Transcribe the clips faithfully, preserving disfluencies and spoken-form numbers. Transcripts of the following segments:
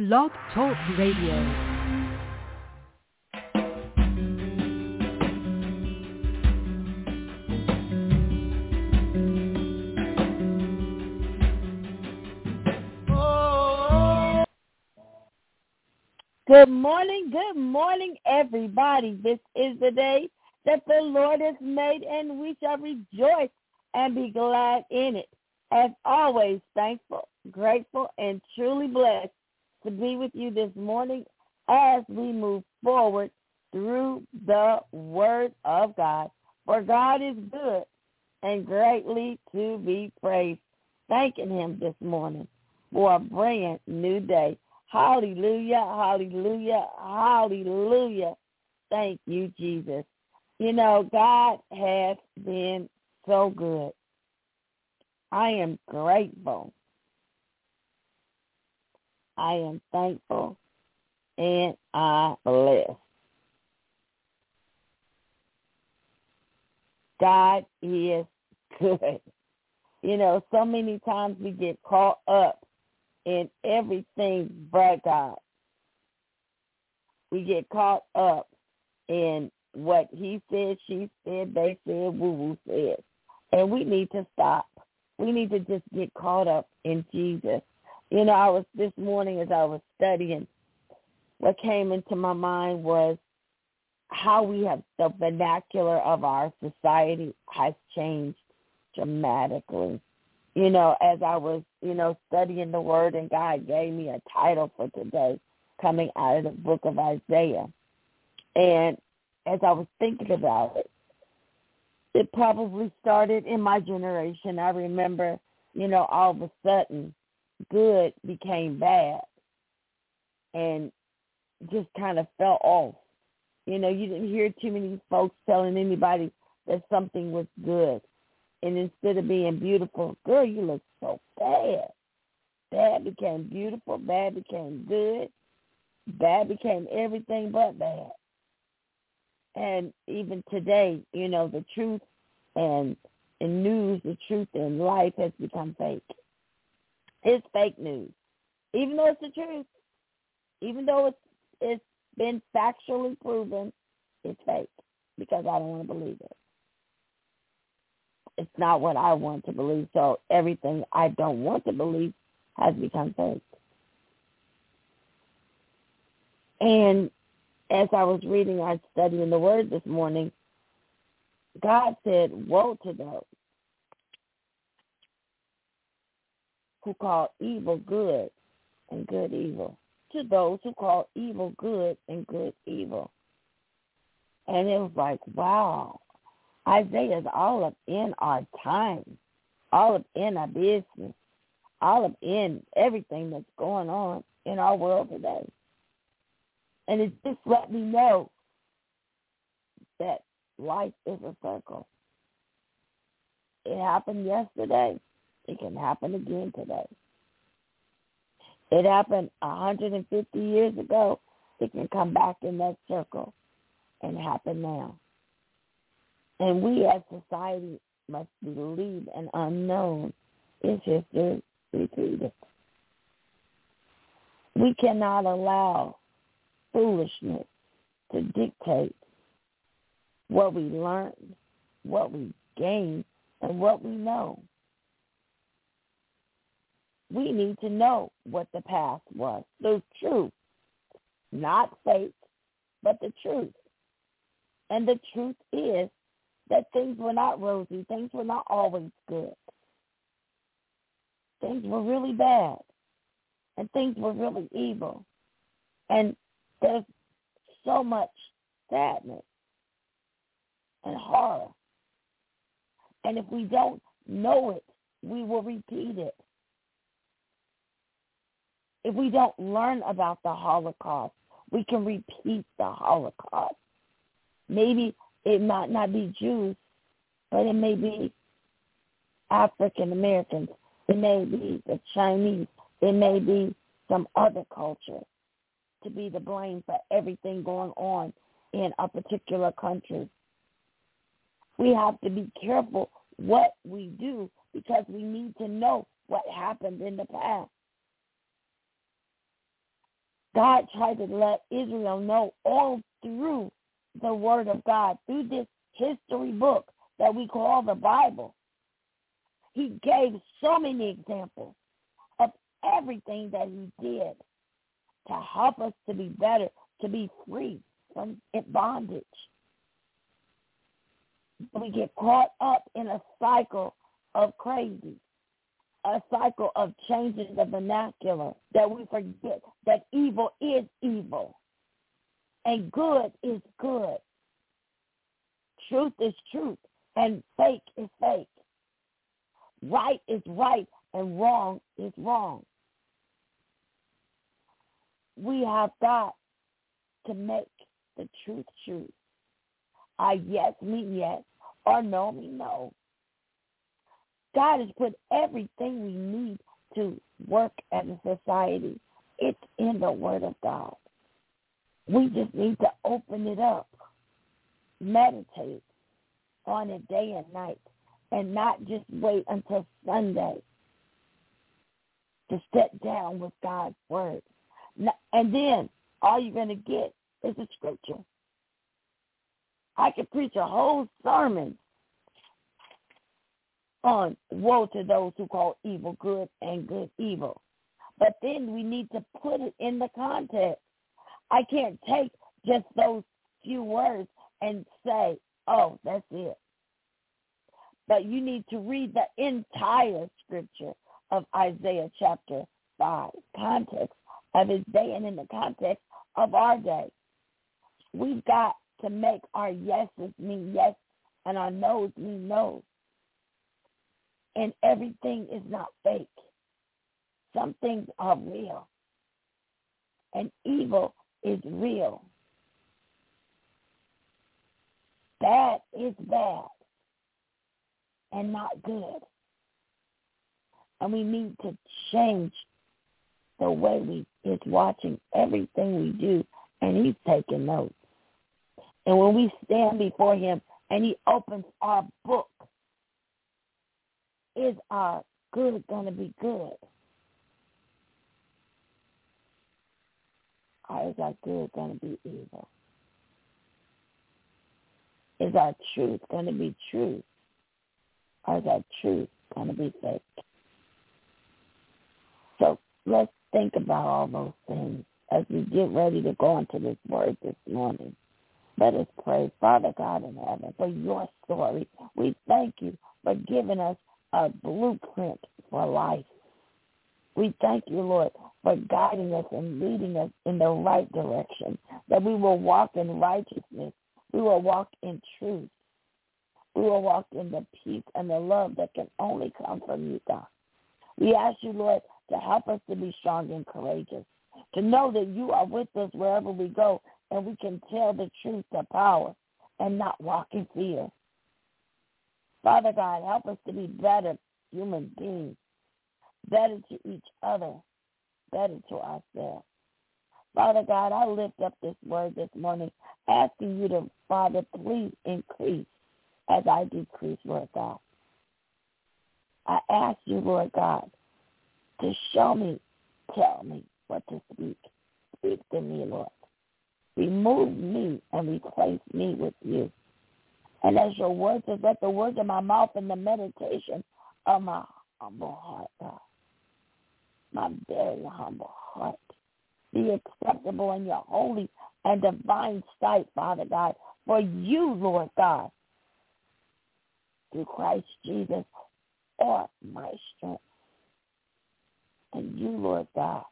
Blog Talk Radio. Good morning, good morning, everybody. This is the day that the Lord has made, and we shall rejoice and be glad in it. As always, thankful, grateful, and truly blessed to be with you this morning as we move forward through the Word of God. For God is good and greatly to be praised. Thanking Him this morning for a brand new day. Hallelujah, hallelujah, hallelujah. Thank you, Jesus. You know, God has been so good. I am grateful. I am thankful, and I bless. God is good. You know, so many times we get caught up in everything but God. We get caught up in what he said, she said, they said, woo-woo said. And we need to stop. We need to just get caught up in Jesus. You know, I was this morning as I was studying, what came into my mind was how we have the vernacular of our society has changed dramatically. You know, as I was, you know, studying the Word, and God gave me a title for today coming out of the book of Isaiah. And as I was thinking about it, it probably started in my generation. I remember, you know, all of a sudden, good became bad and just kind of fell off. You know, you didn't hear too many folks telling anybody that something was good. And instead of being beautiful, girl, you look so bad. Bad became beautiful. Bad became good. Bad became everything but bad. And even today, you know, the truth and in news, the truth in life has become fake. It's fake news. Even though it's the truth, even though it's it's been factually proven, it's fake because I don't want to believe it. It's not what I want to believe, so everything I don't want to believe has become fake. And as I was reading, I was studying the Word this morning, God said, woe to those who call evil good and good evil, to those who call evil good and good evil. And it was like, wow. Isaiah is all up in our time, all up in our business, all up in everything that's going on in our world today. And it just let me know that life is a circle. It happened yesterday. It can happen again today. It happened one hundred fifty years ago. It can come back in that circle and happen now. And we as society must believe an unknown is history repeated. We cannot allow foolishness to dictate what we learn, what we gain, and what we know. We need to know what the past was, the truth, not fake, but the truth. And the truth is that things were not rosy. Things were not always good. Things were really bad. And things were really evil. And there's so much sadness and horror. And if we don't know it, we will repeat it. If we don't learn about the Holocaust, we can repeat the Holocaust. Maybe it might not be Jews, but it may be African Americans. It may be the Chinese. It may be some other culture to be the blame for everything going on in a particular country. We have to be careful what we do because we need to know what happened in the past. God tried to let Israel know all through the Word of God, through this history book that we call the Bible. He gave so many examples of everything that he did to help us to be better, to be free from bondage. We get caught up in a cycle of crazy, a cycle of changing the vernacular, that we forget that evil is evil and good is good. Truth is truth and fake is fake. Right is right and wrong is wrong. We have got to make the truth truth. I yes mean yes, or no mean no. God has put everything we need to work as a society. It's in the Word of God. We just need to open it up, meditate on it day and night, and not just wait until Sunday to sit down with God's Word. And then all you're going to get is a scripture. I could preach a whole sermon on woe to those who call evil good and good evil. But then we need to put it in the context. I can't take just those few words and say, oh, that's it. But you need to read the entire scripture of Isaiah chapter five, context of his day and in the context of our day. We've got to make our yeses mean yes and our no's mean no's. And everything is not fake. Some things are real. And evil is real. Bad is bad and not good. And we need to change the way we is watching everything we do, and he's taking notes. And when we stand before him and he opens our book, is our good going to be good? Or is our good going to be evil? Is our truth going to be true? Or is our truth going to be fake? So let's think about all those things as we get ready to go into this word this morning. Let us pray. Father God in heaven, for your story, we thank you for giving us a blueprint for life. We thank you, Lord, for guiding us and leading us in the right direction, that we will walk in righteousness. We will walk in truth. We will walk in the peace and the love that can only come from you, God. We ask you, Lord, to help us to be strong and courageous, to know that you are with us wherever we go, and we can tell the truth to power and not walk in fear. Father God, help us to be better human beings, better to each other, better to ourselves. Father God, I lift up this word this morning, asking you to, Father, please increase as I decrease, Lord God. I ask you, Lord God, to show me, tell me what to speak. Speak to me, Lord. Remove me and replace me with you. And as your word says, let the words of my mouth and the meditation of my humble heart, God, my very humble heart, be acceptable in your holy and divine sight, Father God, for you, Lord God, through Christ Jesus, or my strength. And you, Lord God,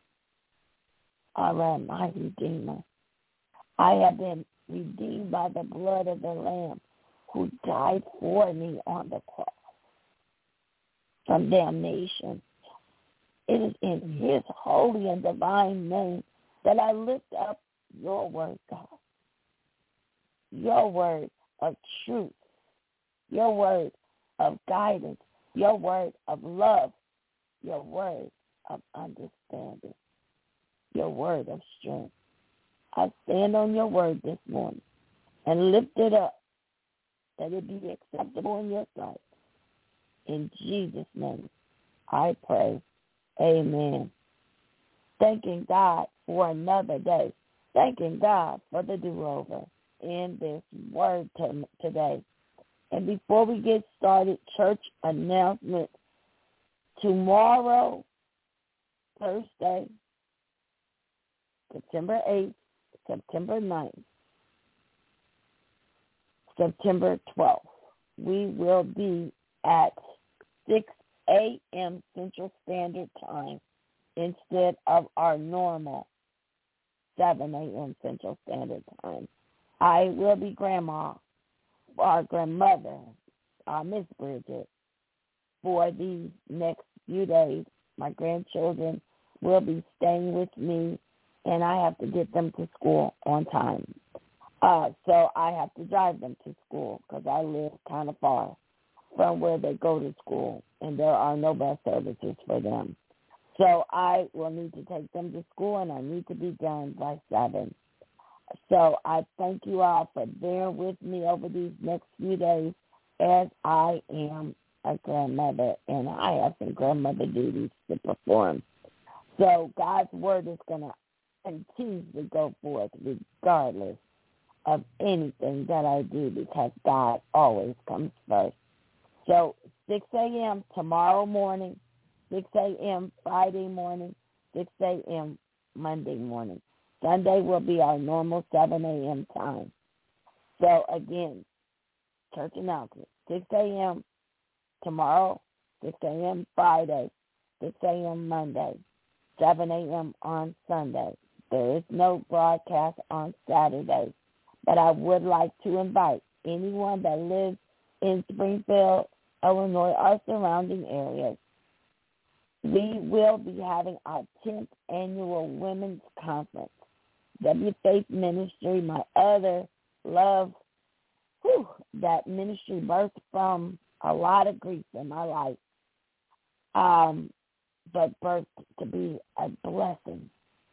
are my Redeemer. I have been redeemed by the blood of the Lamb who died for me on the cross from damnation. It is in his holy and divine name that I lift up your word, God, your word of truth, your word of guidance, your word of love, your word of understanding, your word of strength. I stand on your word this morning and lift it up that it be acceptable in your sight. In Jesus' name, I pray. Amen. thanking God for another day, thanking God for the do-over in this word to, today. And before we get started, church announcement. Tomorrow, Thursday, September eighth, September ninth, September twelfth, we will be at six a.m. Central Standard Time instead of our normal seven a.m. Central Standard Time. I will be grandma, our grandmother, uh, Miss Bridget, for these next few days. My grandchildren will be staying with me, and I have to get them to school on time. Uh, so I have to drive them to school because I live kind of far from where they go to school, and there are no bus services for them. So I will need to take them to school, and I need to be done by seven. So I thank you all for bearing with me over these next few days as I am a grandmother, and I have some grandmother duties to perform. So God's word is going to continue to go forth regardless of anything that I do, because God always comes first. So six a.m. tomorrow morning, six a.m. Friday morning, six a.m. Monday morning. Sunday will be our normal seven a.m. time. So again, church announcement, six a.m. tomorrow, six a.m. Friday, six a.m. Monday, seven a.m. on Sunday. There is no broadcast on Saturday, but I would like to invite anyone that lives in Springfield, Illinois, or surrounding areas. We will be having our tenth annual Women's Conference. W Faith Ministry, my other love, whew, that ministry birthed from a lot of grief in my life, um, but birthed to be a blessing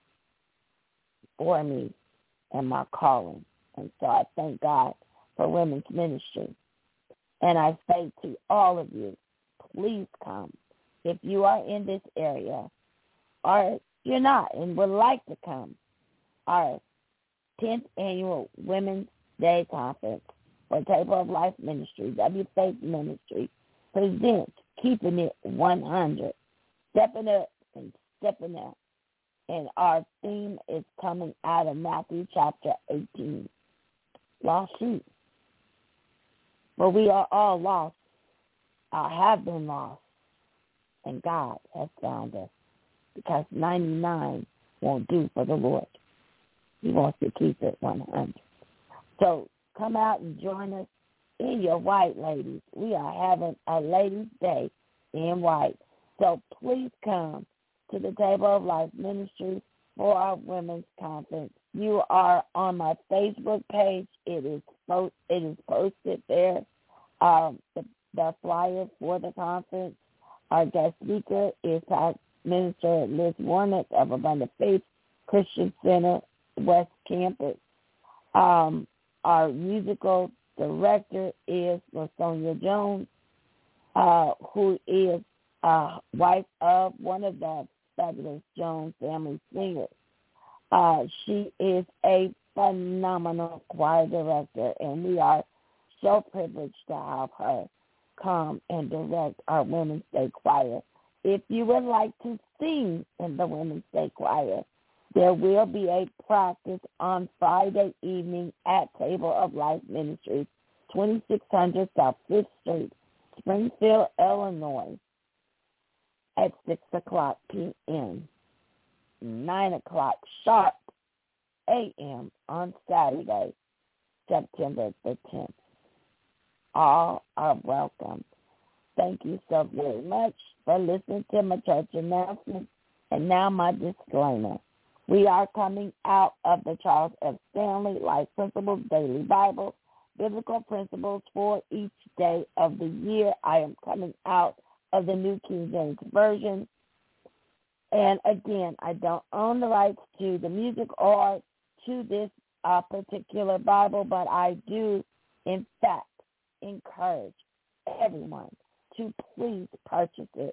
for me and my calling. And so I thank God for women's ministry. And I say to all of you, please come. If you are in this area or you're not and would like to come, our tenth annual Women's Day Conference for Table of Life Ministry, W Faith Ministry, presents Keeping It one hundred, Stepping Up and Stepping Out. And our theme is coming out of Matthew chapter eighteen, Lost Sheep. For we are all lost, or have been lost, and God has found us, because ninety-nine won't do for the Lord. He wants to keep it one hundred. So come out and join us in your white, ladies. We are having a ladies' day in white. So please come to the Table of Life Ministry for our women's conference. You are on my Facebook page. It is post, it is posted there. Um, the, the flyer for the conference. Our guest speaker is Minister Liz Warnock of Abundant Faith Christian Center, West Campus. Um, our musical director is LaSonia Jones, uh, who is uh, wife of one of the fabulous Jones family singers. Uh, she is a phenomenal choir director, and we are so privileged to have her come and direct our Women's Day Choir. If you would like to sing in the Women's Day Choir, there will be a practice on Friday evening at Table of Life Ministries, twenty-six hundred South Fifth Street, Springfield, Illinois, at six o'clock p.m., nine o'clock sharp a.m. on Saturday, September the tenth. All are welcome. Thank you so very much for listening to my church announcement. And now my disclaimer. We are coming out of the Charles F. Stanley Life Principles Daily Bible, Biblical Principles for each day of the year. I am coming out of the New King James Version. And again, I don't own the rights to the music or to this uh, particular Bible, but I do, in fact, encourage everyone to please purchase it.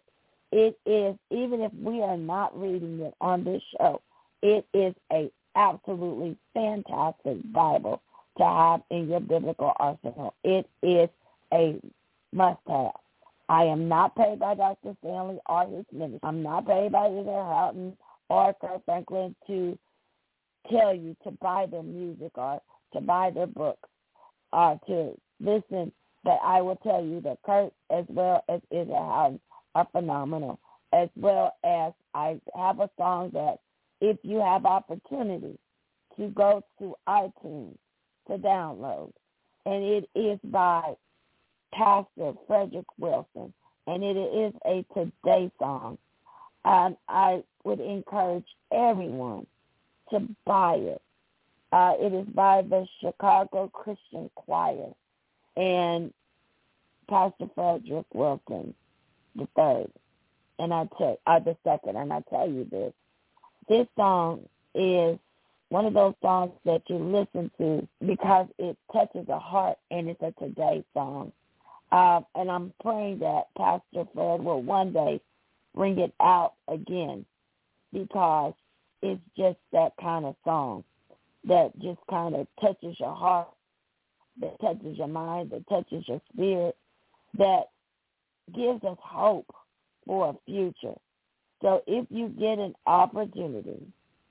It is, even if we are not reading it on this show, it is a absolutely fantastic Bible to have in your biblical arsenal. It is a must-have. I am not paid by Doctor Stanley or his ministry. I'm not paid by either Houghton or Kirk Franklin to tell you to buy their music or to buy their books or to listen. But I will tell you that Kirk as well as Israel Houghton are phenomenal, as well as I have a song that if you have opportunity to go to iTunes to download, and it is by Pastor Frederick Wilson, and it is a Today song. And I would encourage everyone to buy it. Uh, it is by the Chicago Christian Choir and Pastor Frederick Wilson the third, and I tell uh, the second, and I tell you this: this song is one of those songs that you listen to because it touches the heart, and it's a Today song. Uh, and I'm praying that Pastor Fred will one day bring it out again, because it's just that kind of song that just kind of touches your heart, that touches your mind, that touches your spirit, that gives us hope for a future. So if you get an opportunity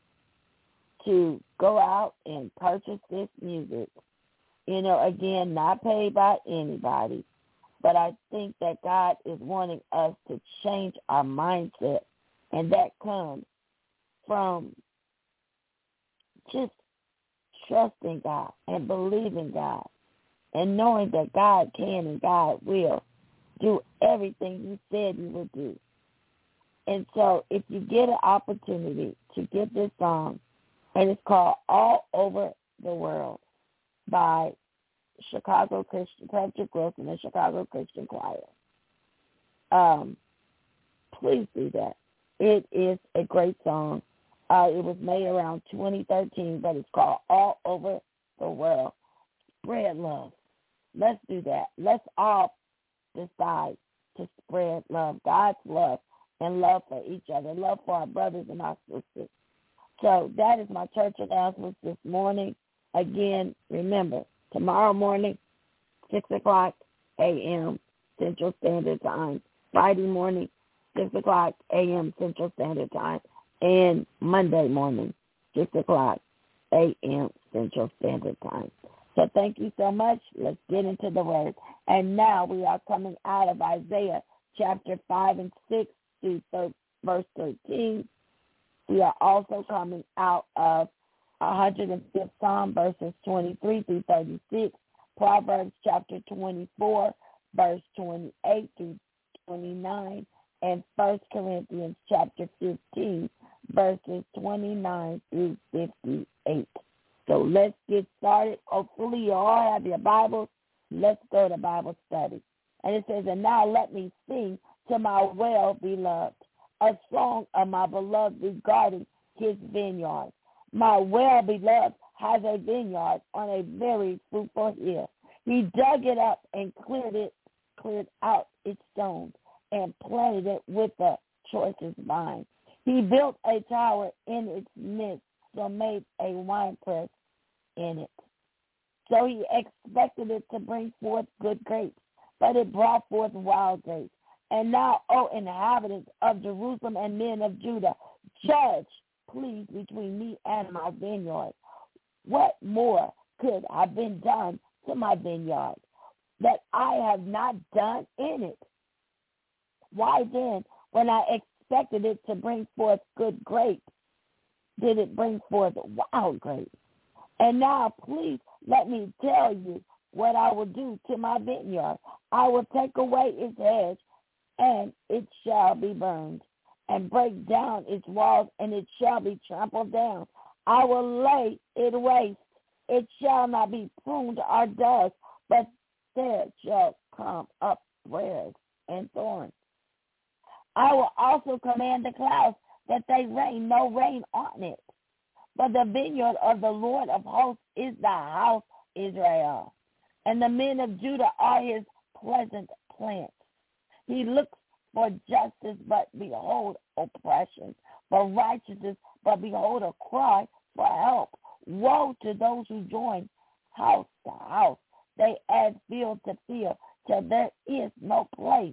to go out and purchase this music, you know, again, not paid by anybody, but I think that God is wanting us to change our mindset, and that comes from just trusting God and believing God and knowing that God can and God will do everything you said you would do. And so if you get an opportunity to get this song, and it's called All Over the World by Chicago Christian, Patrick Wilson and Chicago Christian Choir, um, please do that. It is a great song. Uh, it was made around twenty thirteen, but it's called All Over the World. Spread love. Let's do that. Let's all decide to spread love, God's love, and love for each other, love for our brothers and our sisters. So that is my church announcements this morning. Again, remember, tomorrow morning, six o'clock a.m. Central Standard Time. Friday morning, six o'clock a.m. Central Standard Time. And Monday morning, six o'clock a.m. Central Standard Time. So thank you so much. Let's get into the word. And now we are coming out of Isaiah chapter five and six through verse thirteen. We are also coming out of one hundred fifth Psalm, verses twenty-three through thirty-six, Proverbs chapter twenty-four, verse twenty-eight through twenty-nine, and First Corinthians chapter fifteen, verses twenty-nine through fifty-eight. So let's get started. Hopefully you all have your Bibles. Let's go to Bible study. And it says, and now let me sing to my well-beloved, a song of my beloved regarding his vineyard. My well-beloved has a vineyard on a very fruitful hill. He dug it up and cleared it, cleared out its stones and planted it with the choicest vine. He built a tower in its midst, so made a winepress in it. So he expected it to bring forth good grapes, but it brought forth wild grapes. And now, O inhabitants of Jerusalem and men of Judah, judge, please, between me and my vineyard. What more could have been done to my vineyard that I have not done in it? Why then, when I expected it to bring forth good grapes, did it bring forth wild grapes? And now, please, let me tell you what I will do to my vineyard. I will take away its hedge, and it shall be burned, and break down its walls, and it shall be trampled down. I will lay it waste. It shall not be pruned or dug, but there shall come up briars and thorns. I will also command the clouds that they rain no rain on it. But the vineyard of the Lord of hosts is the house Israel, and the men of Judah are his pleasant plants. He looks for justice, but behold oppression, for righteousness, but behold a cry for help. Woe to those who join house to house. They add field to field, till there is no place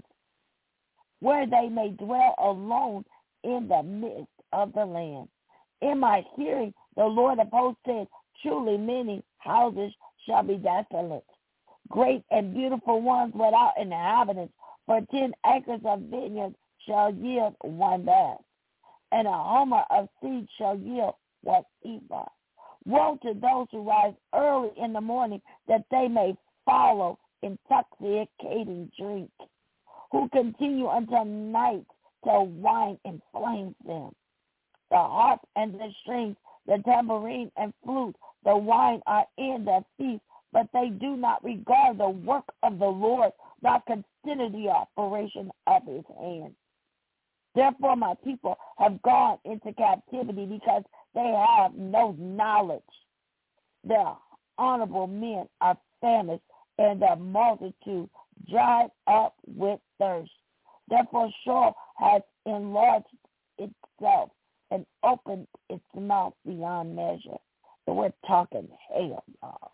where they may dwell alone in the midst of the land. In my hearing, the Lord of hosts said, truly many houses shall be desolate, great and beautiful ones without inhabitants, for ten acres of vineyards shall yield one bath, and a homer of seed shall yield one ephah. Woe to those who rise early in the morning, that they may follow intoxicating drink, who continue until night till wine inflames them. The harp and the strings, the tambourine and flute, the wine are in the feast, but they do not regard the work of the Lord, nor consider the operation of his hand. Therefore my people have gone into captivity, because they have no knowledge. Their honorable men are famished, and their multitude dried up with thirst. Therefore Sheol has enlarged itself and opened its mouth beyond measure. So we're talking hell, y'all.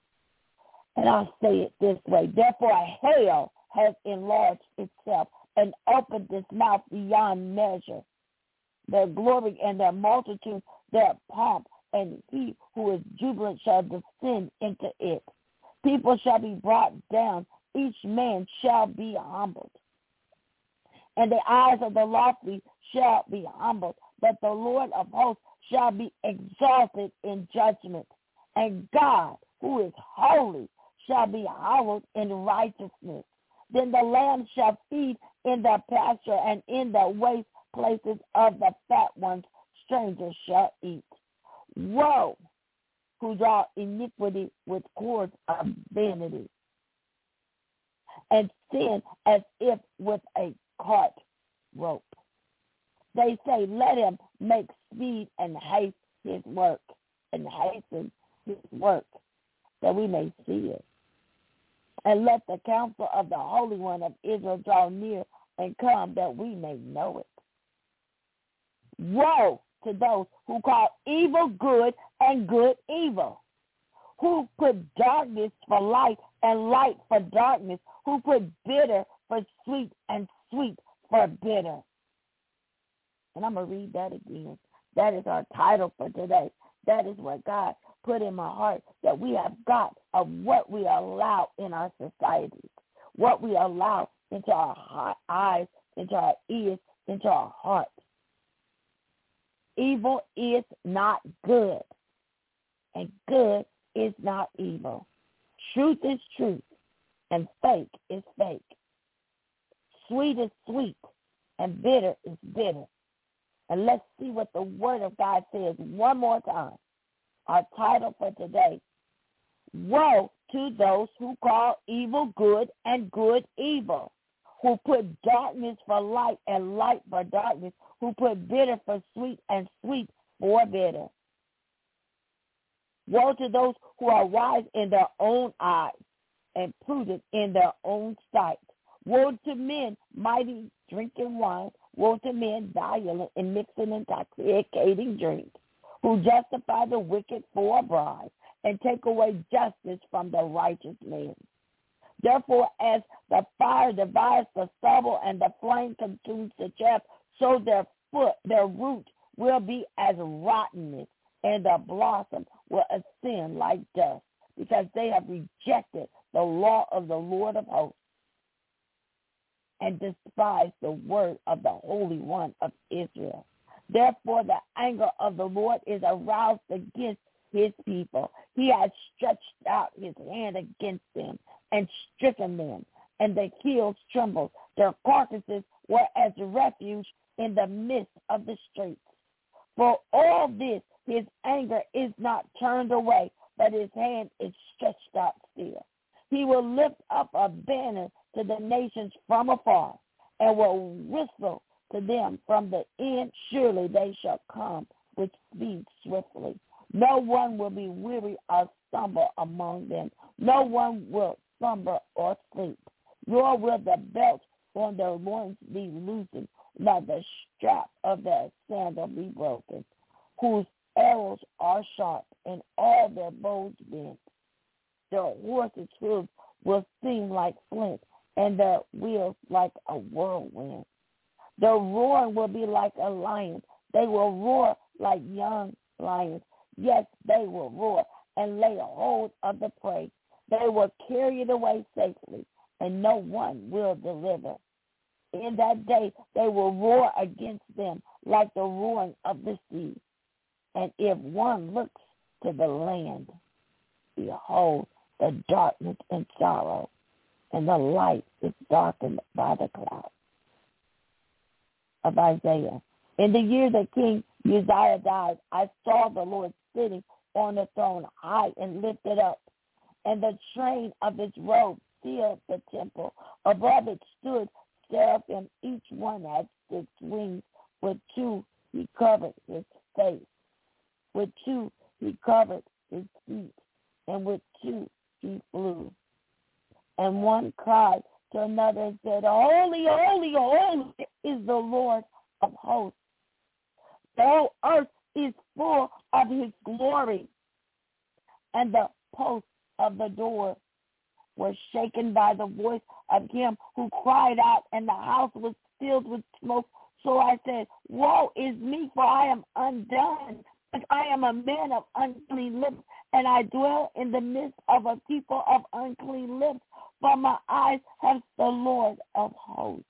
And I'll say it this way. Therefore hell has enlarged itself and opened its mouth beyond measure. Their glory and their multitude, their pomp, and he who is jubilant shall descend into it. People shall be brought down, each man shall be humbled. And the eyes of the lofty shall be humbled, but the Lord of hosts shall be exalted in judgment. And God, who is holy, shall be hallowed in righteousness. Then the lambs shall feed in the pasture, and in the waste places of the fat ones strangers shall eat. Woe, who draw iniquity with cords of vanity, and sin as if with a cart rope. They say, let him make speed and haste his work, and hasten his work, that we may see it. And let the counsel of the Holy One of Israel draw near and come, that we may know it. Woe to those who call evil good and good evil, who put darkness for light and light for darkness, who put bitter for sweet and sweet for bitter. And I'm going to read that again. That is our title for today. That is what God put in my heart, that we have got of what we allow in our societies, what we allow into our eyes, into our ears, into our hearts. Evil is not good, and good is not evil. Truth is truth, and fake is fake. Sweet is sweet, and bitter is bitter. And let's see what the Word of God says one more time. Our title for today, woe to those who call evil good and good evil, who put darkness for light and light for darkness, who put bitter for sweet and sweet for bitter. Woe to those who are wise in their own eyes and prudent in their own sight. Woe to men mighty drinking wine. Woe to men violent in mixing intoxicating drink, who justify the wicked for a bribe and take away justice from the righteous man. Therefore, as the fire devours the stubble and the flame consumes the chaff, so their foot, their root will be as rottenness, and the blossom will ascend like dust, because they have rejected the law of the Lord of hosts and despised the word of the Holy One of Israel. Therefore, the anger of the Lord is aroused against his people. He has stretched out his hand against them and stricken them, and the hills trembled. Their carcasses were as refuge in the midst of the streets. For all this, his anger is not turned away, but his hand is stretched out still. He will lift up a banner to the nations from afar, and will whistle to them from the end. Surely they shall come with speed swiftly. No one will be weary or stumble among them. No one will slumber or sleep, nor will the belt on their loins be loosened, let the strap of their sandal be broken, whose arrows are sharp, and all their bows bent. Their horses' hooves will seem like flint, and their wheels like a whirlwind. Their roaring will be like a lion. They will roar like young lions. Yes, they will roar and lay hold of the prey. They will carry it away safely, and no one will deliver. In that day they will roar against them like the roaring of the sea. And if one looks to the land, behold, the darkness and sorrow, and the light is darkened by the clouds. Of Isaiah. In the year that King Uzziah died, I saw the Lord sitting on the throne, high and lifted up, and the train of his robe filled the temple. Above it stood seraphim, each one had six wings. With two he covered his face, with two he covered his feet, and with two he flew. And one cried to another and said, Holy, holy, holy is the Lord of hosts. The whole earth is full of his glory. And the posts of the door were shaken by the voice of him who cried out, and the house was filled with smoke. So I said, Woe is me, for I am undone, but I am a man of unclean lips, and I dwell in the midst of a people of unclean lips, for my eyes have the Lord of hosts.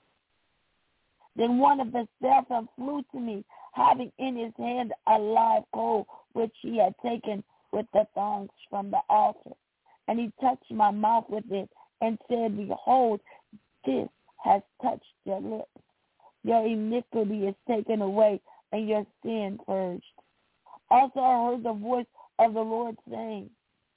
Then one of the seraphim flew to me, having in his hand a live coal, which he had taken with the thongs from the altar. And he touched my mouth with it, and said, Behold, this has touched your lips. Your iniquity is taken away, and your sin purged. Also I heard the voice of the Lord saying,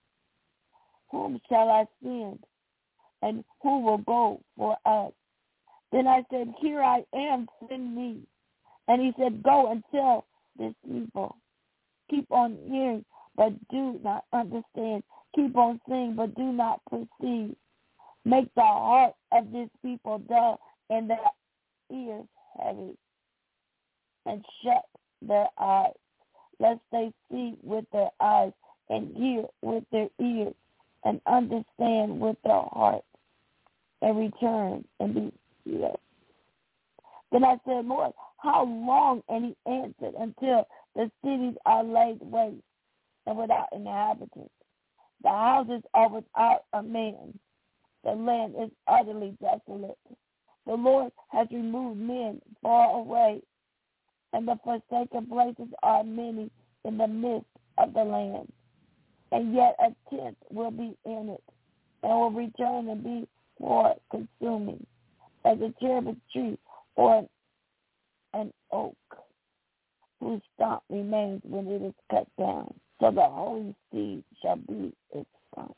Whom shall I send, and who will go for us? Then I said, Here I am, send me. And he said, Go and tell this people. Keep on hearing, but do not understand. Keep on seeing, but do not perceive. Make the heart of this people dull, and their ears heavy, and shut their eyes, lest they see with their eyes, and hear with their ears, and understand with their heart, and return and be healed. Then I said, Lord, how long? And he answered, Until the cities are laid waste and without inhabitants. The houses are without a man. The land is utterly desolate. The Lord has removed men far away, and the forsaken places are many in the midst of the land. And yet a tenth will be in it, and will return and be more consuming, as a cherubic tree or an oak, whose stump remains when it is cut down. So the holy seed shall be its stump.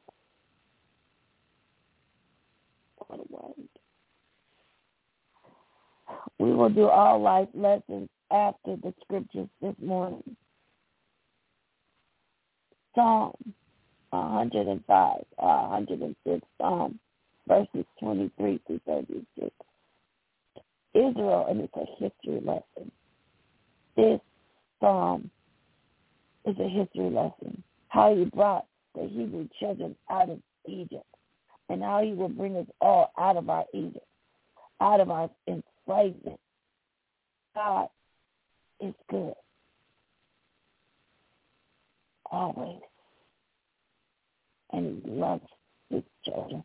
What a word. We will do all life lessons after the scriptures this morning. Psalm one hundred five, or one hundred six, Psalm, verses twenty-three through thirty-six. Israel, and it's a history lesson. This psalm is a history lesson. How he brought the Hebrew children out of Egypt, and how he will bring us all out of our Egypt, out of our enslavement. God is good. Always. And he loves his children.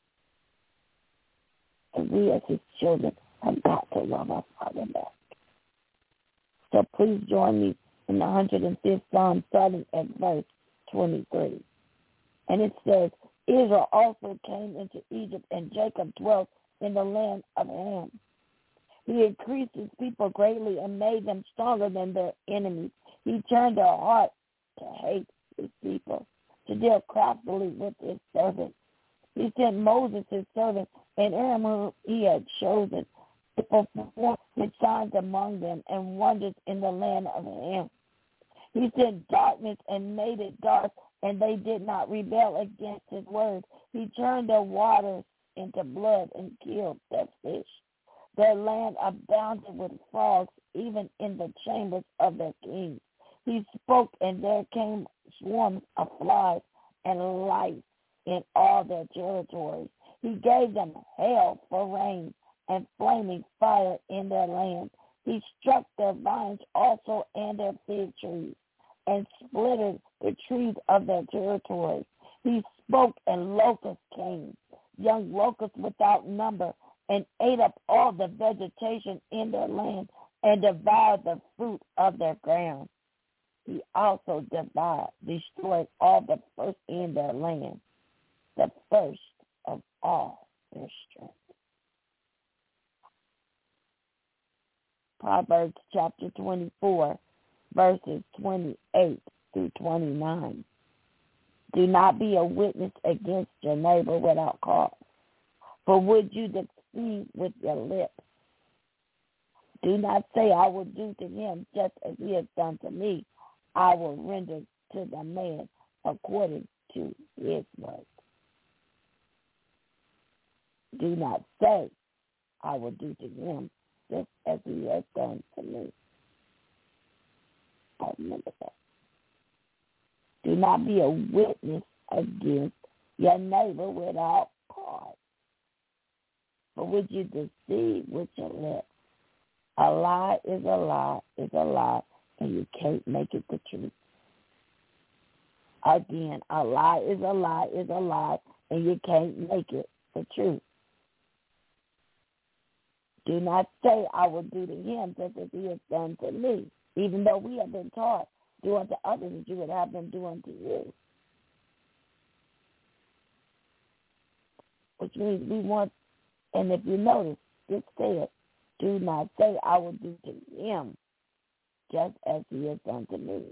And we as his children have got to love our Father back. So please join me in the one hundred fifth Psalm, starting at verse twenty-three. And it says, Israel also came into Egypt, and Jacob dwelt in the land of Ham. He increased his people greatly and made them stronger than their enemies. He turned their heart to hate his people, to deal craftily with his servants. He sent Moses, his servant, and Aaron, whom he had chosen, to perform his signs among them and wonders in the land of Ham. He sent darkness and made it dark, and they did not rebel against his word. He turned the waters into blood and killed their fish. Their land abounded with frogs, even in the chambers of their kings. He spoke, and there came swarms of flies and lice in all their territories. He gave them hail for rain and flaming fire in their land. He struck their vines also and their fig trees, and splitted the trees of their territories. He spoke, and locusts came, young locusts without number, and ate up all the vegetation in their land, and devoured the fruit of their ground. He also devoured, destroyed all the first in their land, the first of all their strength. Proverbs chapter twenty-four, verses twenty-eight through twenty-nine. Do not be a witness against your neighbor without cause, for would you deceive with your lips? Do not say, I will do to him just as he has done to me. I will render to the man according to his work. Do not say, I will do to him just as he has done to me. I remember that. Do not be a witness against your neighbor without cause. But would you deceive with your lips? A lie is a lie is a lie, and you can't make it the truth. Again, a lie is a lie is a lie, and you can't make it the truth. Do not say, I will do to him just as he has done to me, even though we have been taught, do unto others as you would have them do unto you. Which means we want, and if you notice, it said, do not say, I will do to him just as he has done to me.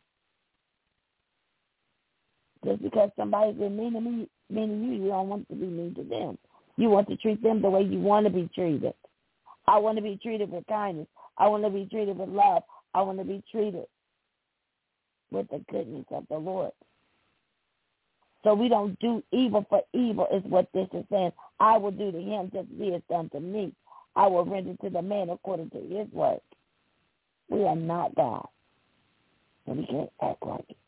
Just because somebody's been mean to me, mean to you, you don't want to be mean to them. You want to treat them the way you want to be treated. I want to be treated with kindness. I want to be treated with love. I want to be treated with the goodness of the Lord. So we don't do evil for evil is what this is saying. I will do to him just as he has done to me. I will render to the man according to his work. We are not God, and we can't act like it.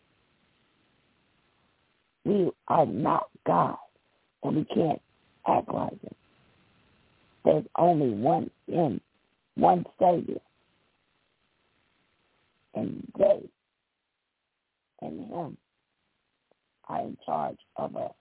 We are not God, and we can't act like it. There's only one Him, one Savior, and they and Him are in charge of us.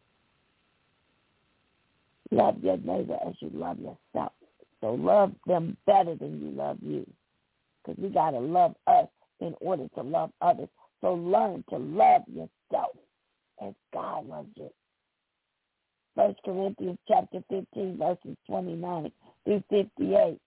Love your neighbor as you love yourself. So love them better than you love you. Because we got to love us in order to love others. So learn to love yourself as God loves you. First Corinthians chapter fifteen, verses twenty-nine through fifty-eight.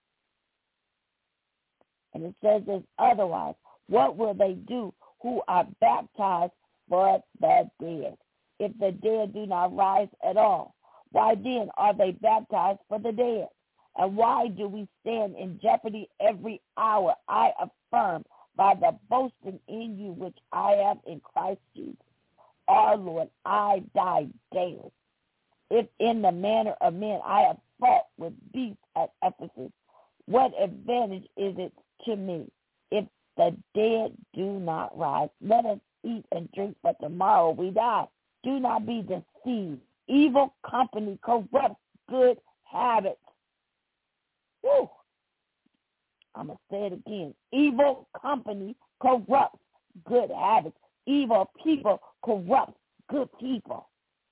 And it says this, otherwise, what will they do who are baptized for the dead? If the dead do not rise at all, why then are they baptized for the dead? And why do we stand in jeopardy every hour? I affirm by the boasting in you which I have in Christ Jesus, our Lord, I die daily. If in the manner of men I have fought with beasts at Ephesus, what advantage is it to me? If the dead do not rise, let us eat and drink, but tomorrow we die. Do not be deceived. Evil company corrupts good habits. Woo. I'm going to say it again. Evil company corrupts good habits. Evil people corrupt good people.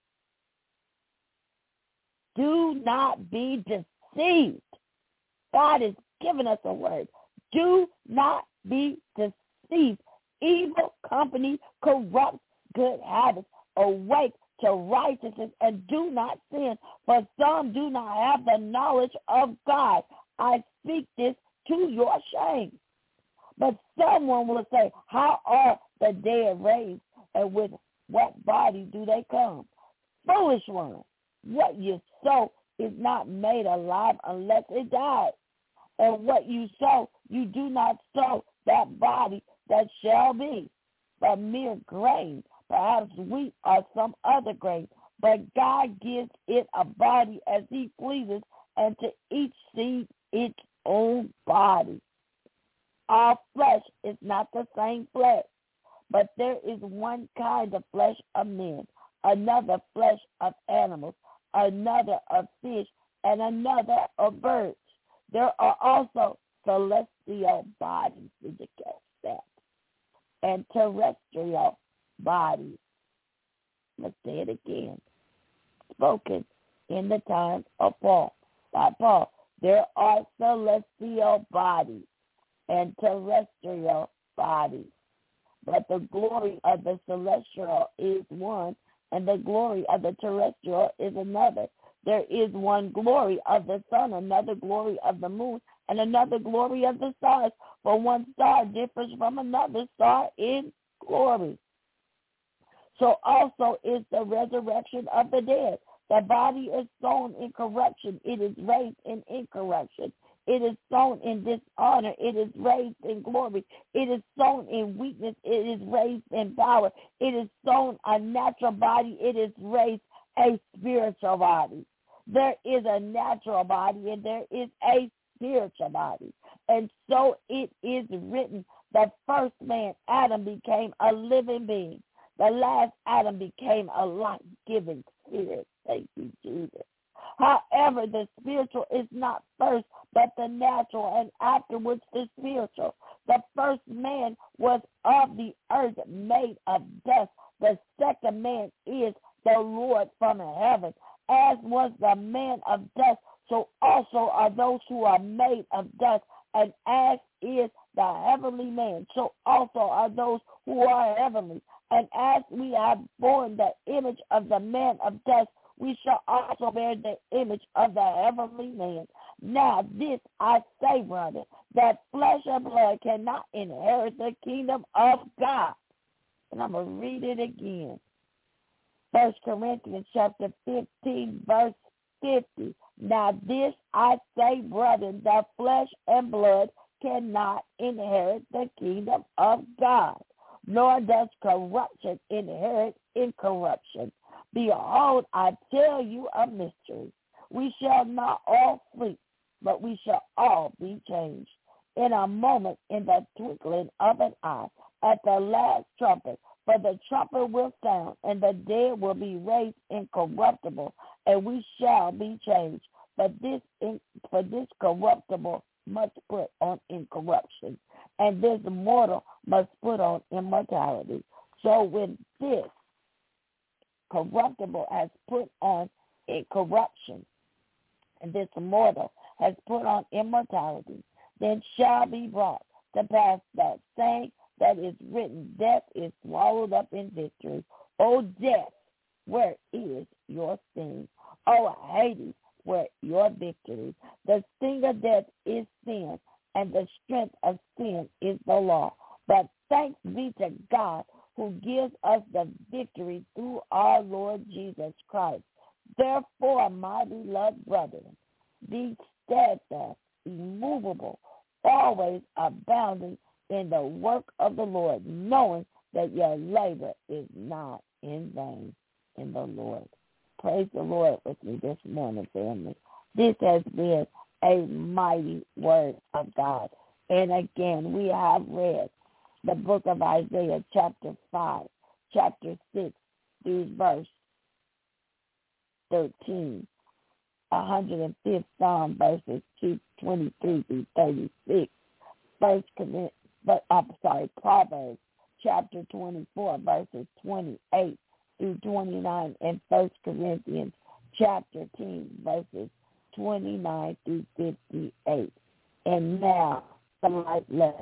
Do not be deceived. God has given us a word. Do not be deceived. Evil company corrupts good habits. Awake to righteousness and do not sin, for some do not have the knowledge of God. I speak this to your shame. But someone will say, how are the dead raised, and with what body do they come? Foolish one, what you sow is not made alive unless it dies. And what you sow, you do not sow that body that shall be, but mere grain, perhaps wheat or some other grain. but God gives it a body as he pleases, and to each seed its own body. Our flesh is not the same flesh, but there is one kind of flesh of men, another flesh of animals, another of fish, and another of birds. There are also celestial bodies, did you catch that? And terrestrial bodies. Let's say it again. Spoken in the time of Paul, by Paul. There are celestial bodies and terrestrial bodies. But the glory of the celestial is one, and the glory of the terrestrial is another. There is one glory of the sun, another glory of the moon, and another glory of the stars. For one star differs from another star in glory. So also is the resurrection of the dead. The body is sown in corruption. It is raised in incorruption. It is sown in dishonor. It is raised in glory. It is sown in weakness. It is raised in power. It is sown a natural body. It is raised a spiritual body. There is a natural body and there is a spiritual body. And so it is written, the first man, Adam, became a living being. The last Adam became a life-giving spirit. Thank you, Jesus. However, the spiritual is not first, but the natural, and afterwards the spiritual. The first man was of the earth, made of dust. The second man is the Lord from heaven. As was the man of dust, so also are those who are made of dust. And as is the heavenly man, so also are those who are heavenly. And as we have borne the image of the man of dust, we shall also bear the image of the heavenly man. Now this I say, brother, that flesh and blood cannot inherit the kingdom of God. And I'm going to read it again. First Corinthians chapter fifteen, verse fifty. Now this I say, brethren, that flesh and blood cannot inherit the kingdom of God, nor does corruption inherit incorruption. Behold, I tell you a mystery. We shall not all sleep, but we shall all be changed. In a moment, in the twinkling of an eye, at the last trumpet, for the trumpet will sound, and the dead will be raised incorruptible, and we shall be changed. But this, in, for this corruptible must put on incorruption, and this mortal must put on immortality. So when this corruptible has put on incorruption, and this mortal has put on immortality, then shall be brought to pass that saying that is written, death is swallowed up in victory. O death, where is your sting? O Hades, where your victory? The sting of death is sin, and the strength of sin is the law. But thanks be to God who gives us the victory through our Lord Jesus Christ. Therefore, my beloved brethren, be steadfast, immovable, always abounding in the work of the Lord, knowing that your labor is not in vain in the Lord. Praise the Lord with me this morning, family. This has been a mighty word of God. And again, we have read the book of Isaiah, chapter five, chapter six, through verse thirteen, one hundred fifth Psalm, verses two twenty-three through thirty-six, First Corinthians, but I'm sorry, Proverbs, chapter twenty-four, verses twenty-eight through twenty-nine, and First Corinthians, chapter ten, verses twenty-nine through fifty-eight. And now, the light lesson.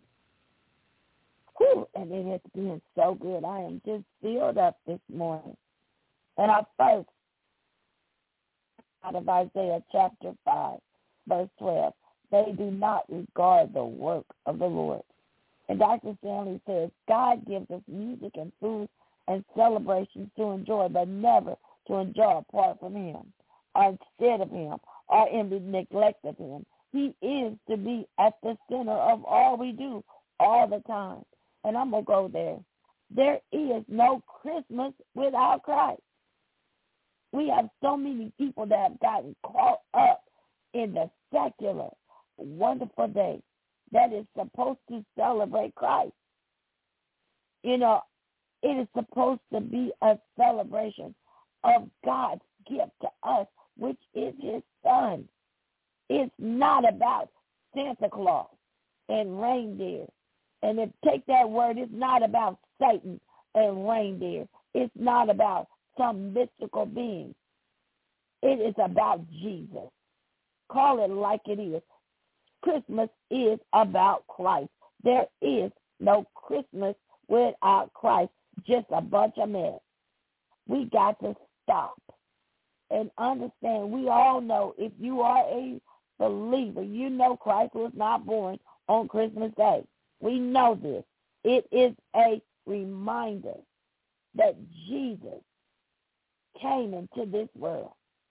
Whew, and it has been so good. I am just filled up this morning. And our first, out of Isaiah chapter five, verse twelve, they do not regard the work of the Lord. And Doctor Stanley says, God gives us music and food and celebrations to enjoy, but never to enjoy apart from him, or instead of him, or in the neglect of him. He is to be at the center of all we do all the time. And I'm going to go there. There is no Christmas without Christ. We have so many people that have gotten caught up in the secular, wonderful day that is supposed to celebrate Christ. You know, it is supposed to be a celebration of God's gift to us, which is his son. It's not about Santa Claus and reindeer. And if take that word, it's not about Satan and reindeer. It's not about some mystical being. It is about Jesus. Call it like it is. Christmas is about Christ. There is no Christmas without Christ, just a bunch of mess. We got to stop and understand. We all know if you are a believer, you know Christ was not born on Christmas Day. We know this. It is a reminder that Jesus came into this world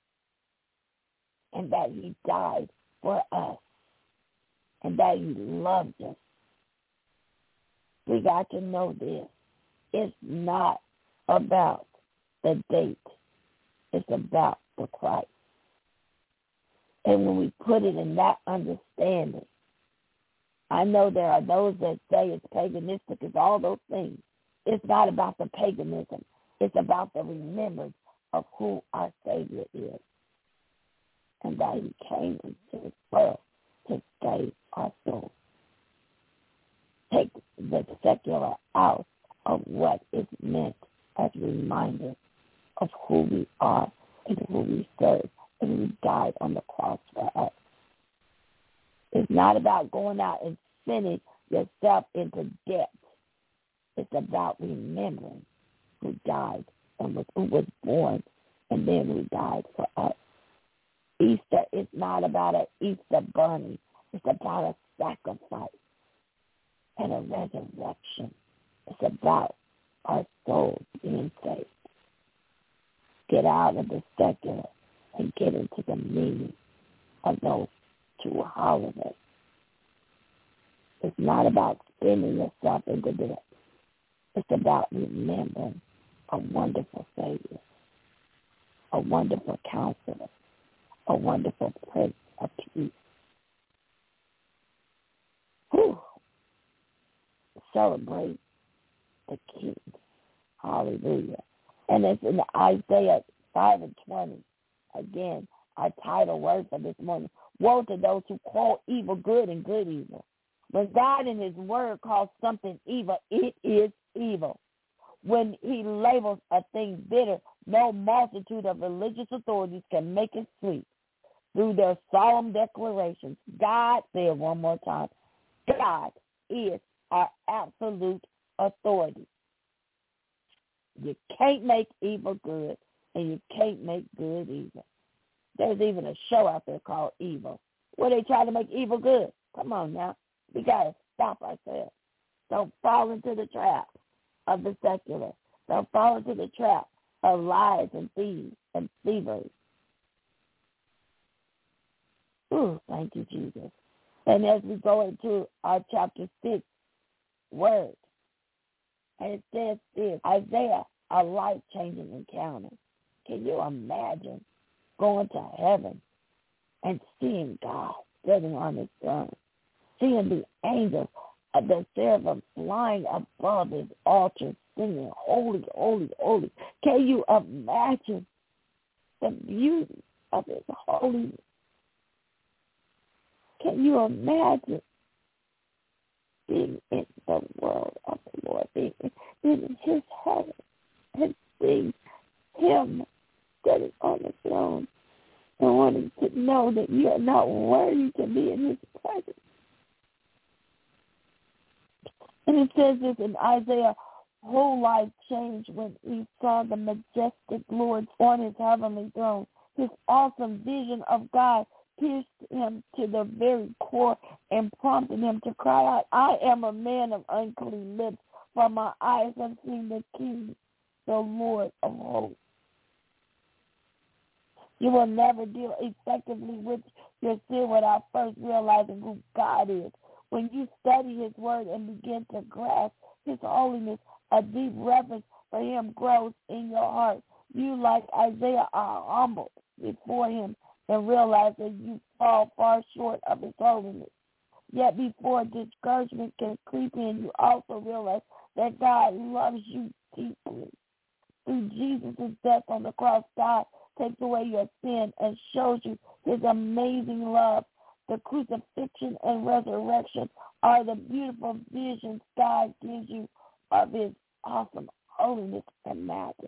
and that he died for us and that he loved us. We got to know this. It's not about the date. It's about the Christ. And when we put it in that understanding, I know there are those that say it's paganistic, it's all those things. It's not about the paganism. It's about the remembrance of who our Savior is and that he came into this world to save our souls. Take the secular out of what is meant as a reminder of who we are and who we serve and who died on the cross for us. It's not about going out and spinning yourself into debt. It's about remembering who died and was, who was born and then who died for us. Easter is not about an Easter bunny. It's about a sacrifice and a resurrection. It's about our souls being saved. Get out of the secular and get into the meaning of those two holidays. It's not about spinning yourself into debt. It's about remembering a wonderful Savior, a wonderful Counselor, a wonderful Prince of Peace. Whew. Celebrate the King. Hallelujah. And it's in Isaiah five and twenty. Again, our title word for this morning. Woe to those who call evil good and good evil. When God in his word calls something evil, it is evil. When he labels a thing bitter, no multitude of religious authorities can make it sweet. Through their solemn declarations, God, say it one more time, God is our absolute authority. You can't make evil good, and you can't make good evil. There's even a show out there called Evil, where they try to make evil good. Come on now. We got to stop ourselves. Don't fall into the trap of the secular. Don't fall into the trap of lies and thieves and thievery. Ooh, thank you, Jesus. And as we go into our chapter six word, and it says this, Isaiah, a life-changing encounter. Can you imagine going to heaven and seeing God sitting on his throne, seeing the angels of the seraphim flying above his altar, singing, holy, holy, holy. Can you imagine the beauty of his holiness? Can you imagine being in the world of the Lord, being in his heaven, and seeing him sitting on the throne and wanting to know that you are not worthy to be in his presence? And it says this in Isaiah, whole life changed when he saw the majestic Lord on his heavenly throne. His awesome vision of God pierced him to the very core and prompted him to cry out, I am a man of unclean lips, for my eyes have seen the King, the Lord of hosts. You will never deal effectively with your sin without first realizing who God is. When you study his word and begin to grasp his holiness, a deep reverence for him grows in your heart. You, like Isaiah, are humble before him and realize that you fall far short of his holiness. Yet before discouragement can creep in, you also realize that God loves you deeply. Through Jesus' death on the cross, God takes away your sin and shows you his amazing love. The crucifixion and resurrection are the beautiful visions God gives you of his awesome holiness and majesty.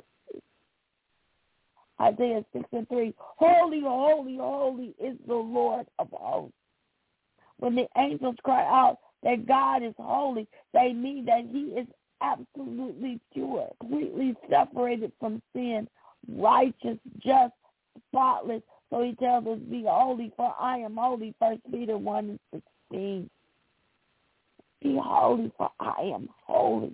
Isaiah six and three, holy, holy, holy is the Lord of hosts. When the angels cry out that God is holy, they mean that he is absolutely pure, completely separated from sin, righteous, just, spotless. So he tells us, be holy, for I am holy, First Peter one and sixteen. Be holy, for I am holy.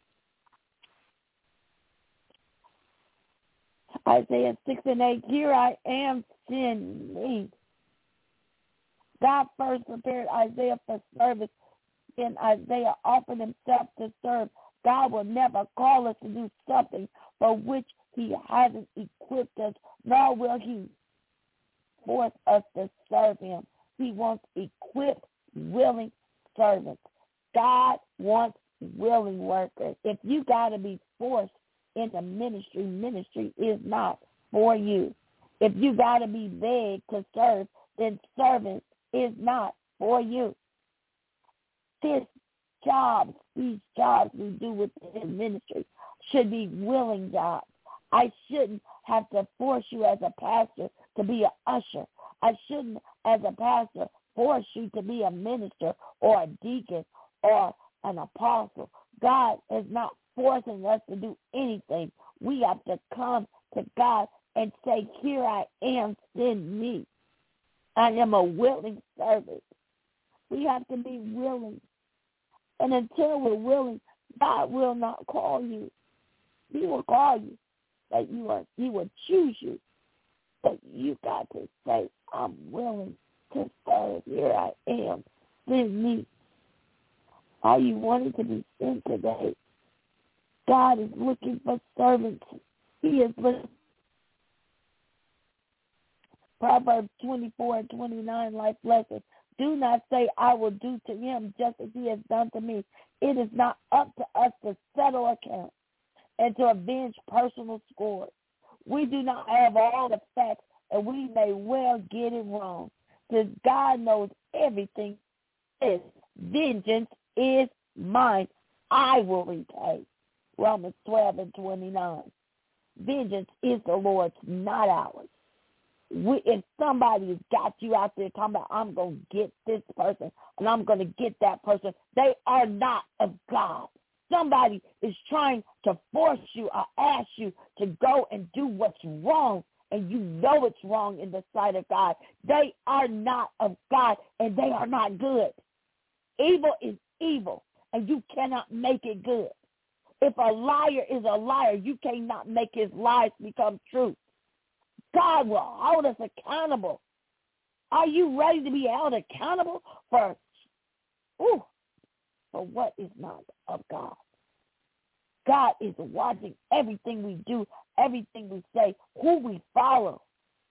Isaiah six and eight, here I am, send me. God first prepared Isaiah for service, and Isaiah offered himself to serve. God will never call us to do something for which he hasn't equipped us, nor will he force us to serve him. He wants equipped, willing servants. God wants willing workers. If you got to be forced into ministry, ministry is not for you. If you got to be begged to serve, then service is not for you. This jobs, these jobs we do within ministry should be willing jobs. I shouldn't have to force you as a pastor to be an usher. I shouldn't, as a pastor, force you to be a minister or a deacon or an apostle. God is not forcing us to do anything. We have to come to God and say, here I am, send me. I am a willing servant. We have to be willing. And until we're willing, God will not call you. He will call you. But you are, he will choose you. But you got to say, I'm willing to serve. Here I am. Send me. Are you wanting to be sent today? God is looking for servants. He is looking. Proverbs twenty-four and twenty-nine, life lesson. Do not say, I will do to him just as he has done to me. It is not up to us to settle accounts and to avenge personal scores. We do not have all the facts, and we may well get it wrong. Because God knows everything. Is vengeance is mine. I will repay. Romans twelve and twenty-nine. Vengeance is the Lord's, not ours. We, if somebody has got you out there talking about, I'm going to get this person and I'm going to get that person, they are not of God. Somebody is trying to force you or ask you to go and do what's wrong, and you know it's wrong in the sight of God. They are not of God, and they are not good. Evil is evil, and you cannot make it good. If a liar is a liar, you cannot make his lies become truth. God will hold us accountable. Are you ready to be held accountable for, ooh, for what is not of God? God is watching everything we do, everything we say, who we follow.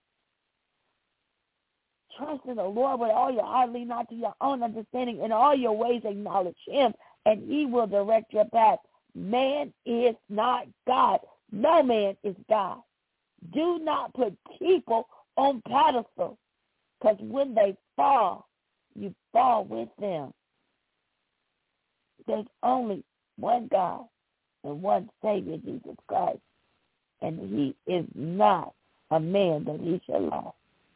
Trust in the Lord with all your heart, lean not to your own understanding. In all your ways acknowledge him, and he will direct your path. Man is not God. No man is God. Do not put people on pedestals, because when they fall, you fall with them. There's only one God and one Savior, Jesus Christ, and he is not a man that he shall lie.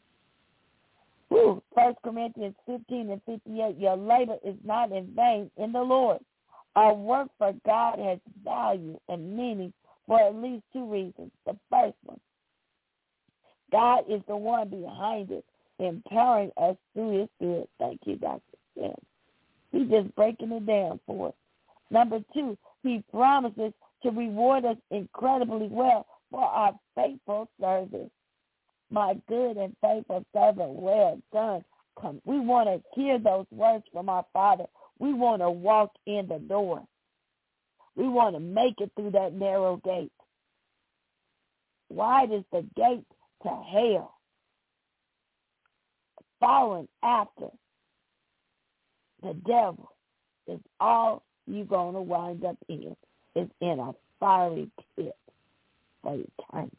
Woo. First Corinthians fifteen and fifty-eight, your labor is not in vain in the Lord. Our work for God has value and meaning for at least two reasons. The first one, God is the one behind it, empowering us through his Spirit. Thank you, Doctor Sam. He's just breaking it down for us. Number two, he promises to reward us incredibly well for our faithful service. My good and faithful servant, well done. Come. We want to hear those words from our Father. We want to walk in the door. We want to make it through that narrow gate. wide is the gate to hell. Following after the devil is all you're going to wind up in, is in a fiery pit for eternity.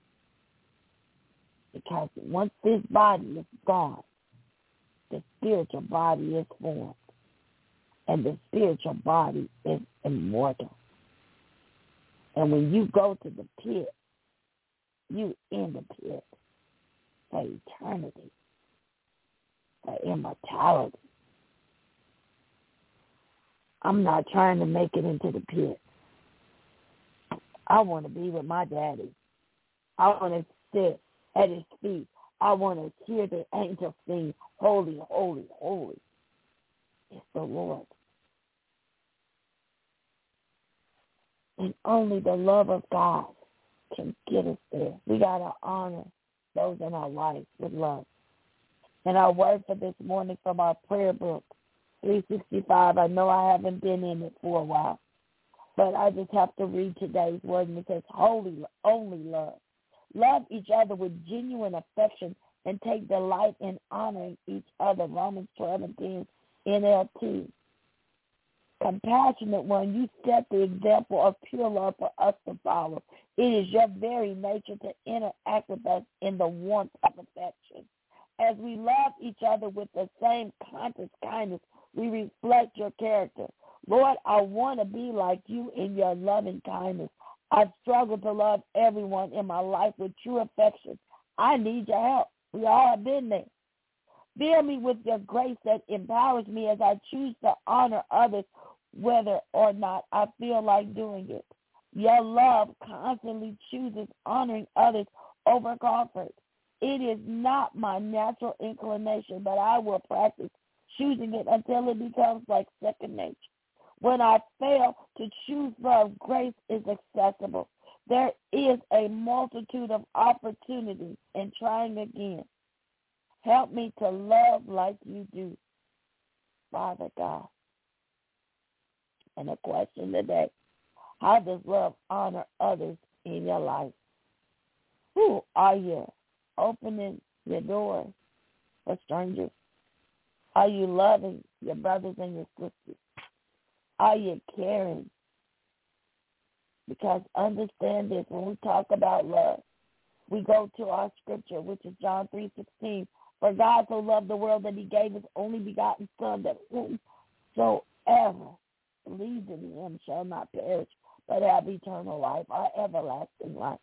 Because once this body is gone, the spiritual body is formed. And the spiritual body is immortal. And when you go to the pit, you in the pit for eternity, for immortality. I'm not trying to make it into the pit. I want to be with my daddy. I want to sit at his feet. I want to hear the angels sing, holy, holy, holy. It's the Lord. And only the love of God can get us there. We got to honor those in our lives with love. And our word for this morning from our prayer book, three sixty-five, I know I haven't been in it for a while, but I just have to read today's word, and it says, holy, only love. Love each other with genuine affection and take delight in honoring each other. Romans twelve and ten, N L T. Compassionate one, you set the example of pure love for us to follow. It is your very nature to interact with us in the warmth of affection. As we love each other with the same conscious kindness, we reflect your character. Lord, I want to be like you in your loving kindness. I've struggled to love everyone in my life with true affection. I need your help. We all have been there. Fill me with your grace that empowers me as I choose to honor others, whether or not I feel like doing it. Your love constantly chooses honoring others over comfort. It is not my natural inclination, but I will practice choosing it until it becomes like second nature. When I fail to choose love, grace is accessible. There is a multitude of opportunities in trying again. Help me to love like you do, Father God. And a question today, how does love honor others in your life? Who are you opening your door for strangers? Are you loving your brothers and your sisters? Are you caring? Because understand this, when we talk about love, we go to our scripture, which is John three sixteen. For God so loved the world that he gave his only begotten Son, that whosoever believes in him shall not perish, but have eternal life, or everlasting life.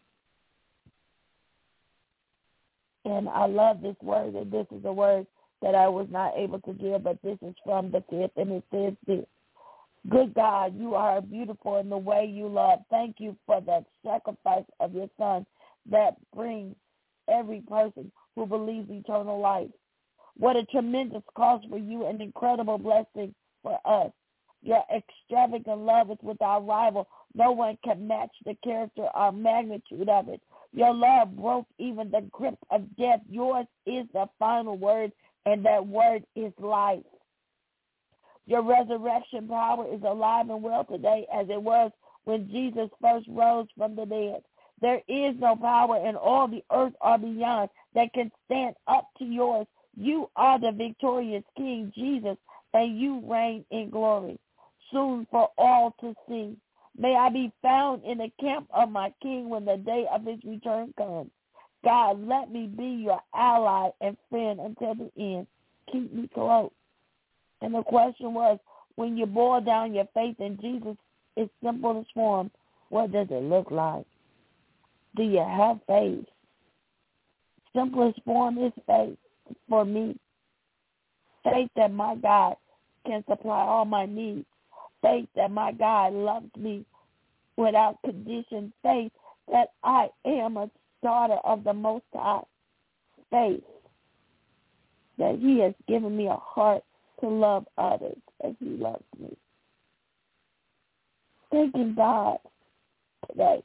And I love this word, and this is a word that I was not able to give, but this is from the fifth, and it says this. Good God, you are beautiful in the way you love. Thank you for the sacrifice of your Son that brings every person who believes eternal life. What a tremendous cause for you, an incredible blessing for us. Your extravagant love is without rival. No one can match the character or magnitude of it. Your love broke even the grip of death. Yours is the final word, and that word is life. Your resurrection power is alive and well today as it was when Jesus first rose from the dead. There is no power in all the earth or beyond that can stand up to yours. You are the victorious King, Jesus, and you reign in glory, soon for all to see. May I be found in the camp of my King when the day of his return comes. God, let me be your ally and friend until the end. Keep me close. And the question was, when you boil down your faith in Jesus, its simplest form, what does it look like? Do you have faith? Simplest form is faith for me. Faith that my God can supply all my needs. Faith that my God loves me without condition. Faith that I am a daughter of the Most High. Faith that he has given me a heart to love others as he loves me. Thanking God today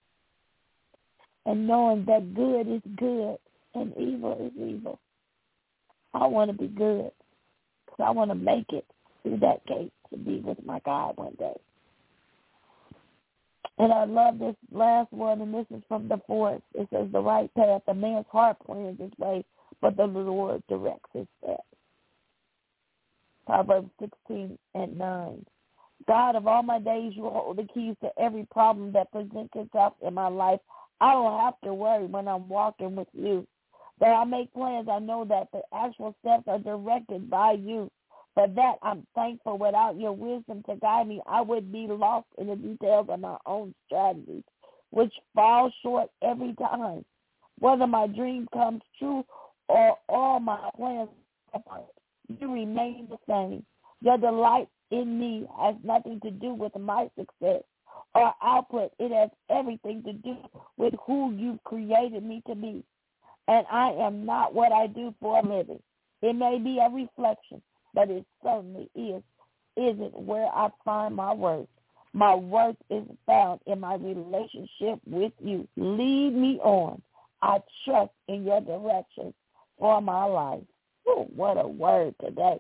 and knowing that good is good and evil is evil. I want to be good because I want to make it through that gate to be with my God one day. And I love this last one, and this is from the fourth. It says, the right path, a man's heart plans his way, but the Lord directs his steps. Proverbs sixteen and nine. God, of all my days, you hold the keys to every problem that presents itself in my life. I don't have to worry when I'm walking with you. That I make plans, I know that the actual steps are directed by you. For that, I'm thankful. Without your wisdom to guide me, I would be lost in the details of my own strategies, which fall short every time. Whether my dream comes true or all my plans apart, you remain the same. Your delight in me has nothing to do with my success or output. It has everything to do with who you created me to be. And I am not what I do for a living. It may be a reflection, but it certainly is, isn't where I find my worth. My worth is found in my relationship with you. Lead me on. I trust in your direction for my life. Ooh, what a word today.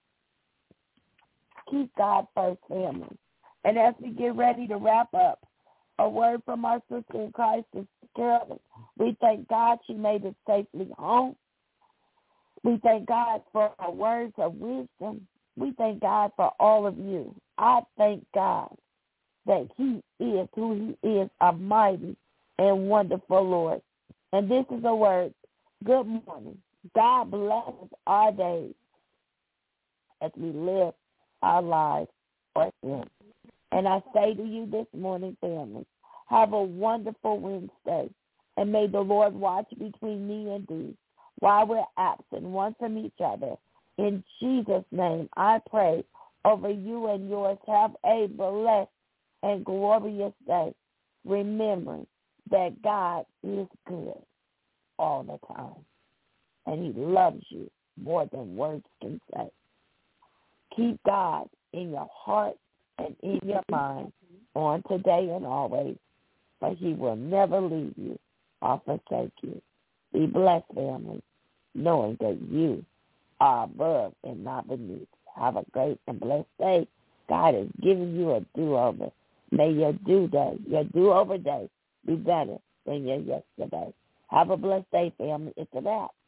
Keep God first, family. And as we get ready to wrap up, a word from our sister in Christ is Carolyn. We thank God she made it safely home. We thank God for her words of wisdom. We thank God for all of you. I thank God that he is who he is, a mighty and wonderful Lord. And this is a word. Good morning. God blesses our days as we live our lives for him. And I say to you this morning, family, have a wonderful Wednesday. And may the Lord watch between me and thee while we're absent one from each other. In Jesus' name, I pray over you and yours. Have a blessed and glorious day, remembering that God is good all the time, and he loves you more than words can say. Keep God in your heart and in your mind on today and always, but he will never leave you or forsake you. Be blessed, family, knowing that you are above and not beneath. Have a great and blessed day. God is giving you a do-over. May your do day, your do-over day, be better than your yesterday. Have a blessed day, family. It's a wrap.